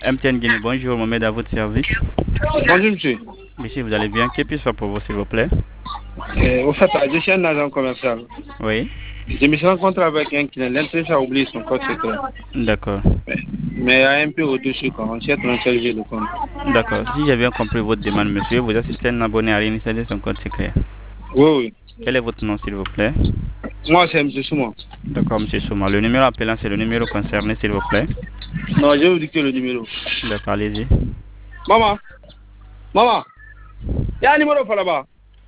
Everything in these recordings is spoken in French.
MTN Guinée, bonjour, Mohamed à votre service. Bonjour, monsieur. Monsieur, vous allez bien? Que puis-je faire pour vous, s'il vous plaît? Au fait, je suis un agent commercial. Oui. Je me suis rencontré avec un client. L'impression a oublié son code secret. D'accord. Mais un peu au-dessus, quand on cherche à changer le compte. D'accord. Si j'ai bien compris votre demande, monsieur, vous assistez un abonné à réinstaller son code secret. Oui, oui. Quel est votre nom, s'il vous plaît? Moi, c'est M. Souma. D'accord, monsieur Souma. Le numéro appelant, c'est le numéro concerné, s'il vous plaît. Non, je vais vous dicter le numéro. D'accord, allez-y. Maman, il y a un numéro par là-bas.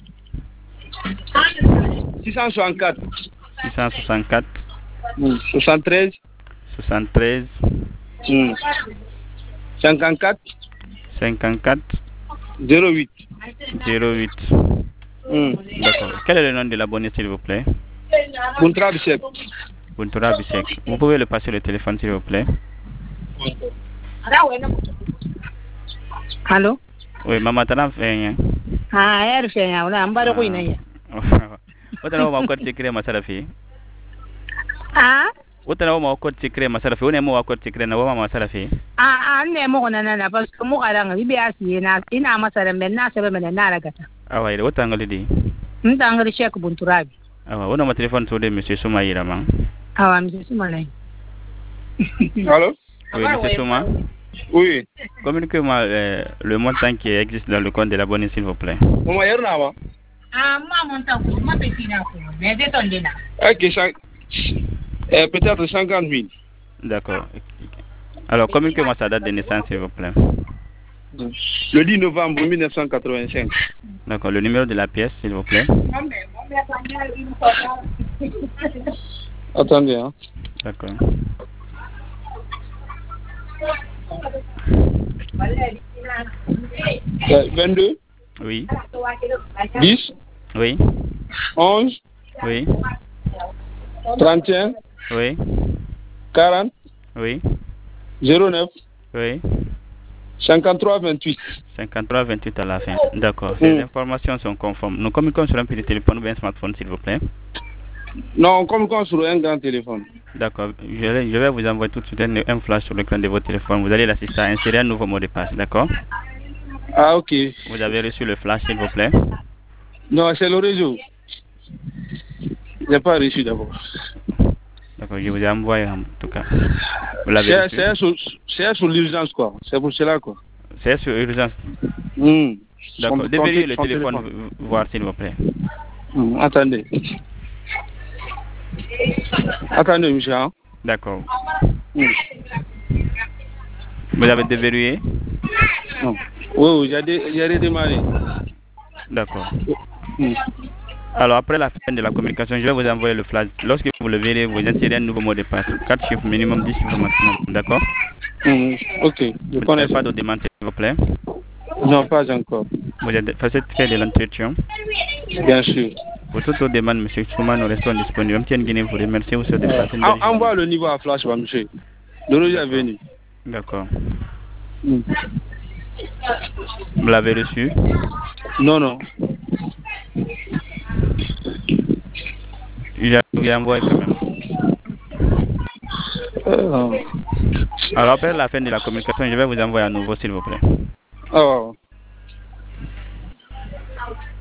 664. 664. 73. 73. 54. 54. 08. 08. D'accord. Quel est le nom de l'abonné, s'il vous plaît? Buntra Bissek. Buntura Bissek. Vous pouvez le passer le téléphone, s'il vous plaît? Allô? Oui, maman, tu as fait rien. Ah, elle fait rien. On a un bar de couille. Vous avez un code secret, ma salafi? Ah? Vous avez un code secret, ma salafi? Vous avez un code secret, ma salafi? Ah, ne mo na na parce que mo ala ngi biya si na ina masara men na sebe men na la gata. Ah ouais, vous avez dit. Ntangali Cheikh Bunturabi. Ah ouais, vous avez un téléphone sur de monsieur Souma Iraman. Ah ouais, monsieur Souma là. Allô? Oui, monsieur Souma. Oui. Communiquez-moi le montant qui existe dans le compte de l'abonné, s'il vous plaît. Maman, hier là-bas. Ah, moi montant ko, moi petit na ko. Mais c'est ton dena. Ok, peut-être 50 000. D'accord. Alors, communiquez-moi sa date de naissance, s'il vous plaît. Le 10 novembre 1985. D'accord. Le numéro de la pièce, s'il vous plaît. Attendez, hein. D'accord. Euh, 22. Oui. 10. Oui. 11. Oui. 31. Oui. 40. Oui. 09. Oui. 53 28. 53 28 à la fin. D'accord. Ces informations sont conformes. Nous communiquons sur un petit téléphone ou bien un smartphone, s'il vous plaît. Non, comme sur un grand téléphone. D'accord. Je vais vous envoyer tout de suite un flash sur l'écran de votre téléphone. Vous allez l'assister à insérer un nouveau mot de passe. D'accord? Ah, ok. Vous avez reçu le flash, s'il vous plaît? Non, c'est le réseau. Je n'ai pas reçu d'abord. D'accord, je vous ai envoyé en tout cas. Vous l'avez reçu? C'est sur l'urgence, quoi. C'est pour cela, quoi. C'est sur urgence. D'accord. Devriez le téléphone voir, s'il vous plaît. Attendez. Attendez, monsieur. Hein? D'accord. Vous avez déverrouillé? Oui, j'ai redémarré. D'accord. Alors, après la fin de la communication, je vais vous envoyer le flash. Lorsque vous le verrez, vous insérez un nouveau mot de passe. 4 chiffres minimum, 10 chiffres maximum. D'accord? Ok. Vous n'avez pas de demande, s'il vous plaît? Non, pas encore. Vous êtes satisfait de l'entretien? Bien sûr. Pour toute autre demande, M. Souma, nous restons disponibles. MTN Guinée vous remercie. Vous souhaite de passer une belle journée. Envoie le niveau à flash, monsieur. Le réseau est venu. D'accord. Vous l'avez reçu? Non, non. Il a envoyé quand même. Alors après la fin de la communication, je vais vous envoyer à nouveau, s'il vous plaît. Oh.